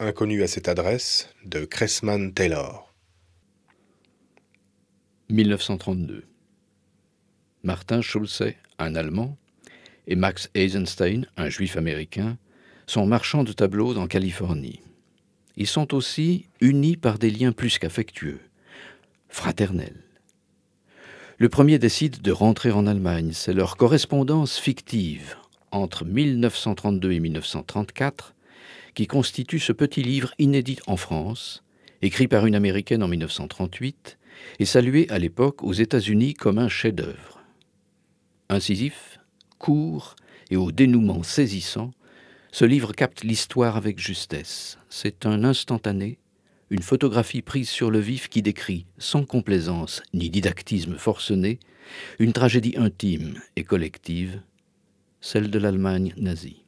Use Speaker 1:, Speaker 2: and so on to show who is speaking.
Speaker 1: Inconnu à cette adresse de Cressman Taylor.
Speaker 2: 1932. Martin Schulze, un Allemand, et Max Eisenstein, un Juif américain, sont marchands de tableaux en Californie. Ils sont aussi unis par des liens plus qu'affectueux, fraternels. Le premier décide de rentrer en Allemagne. C'est leur correspondance fictive entre 1932 et 1934 qui constitue ce petit livre inédit en France, écrit par une Américaine en 1938 et salué à l'époque aux États-Unis comme un chef-d'œuvre. Incisif, court et au dénouement saisissant, ce livre capte l'histoire avec justesse. C'est un instantané, une photographie prise sur le vif qui décrit, sans complaisance ni didactisme forcené, une tragédie intime et collective, celle de l'Allemagne nazie.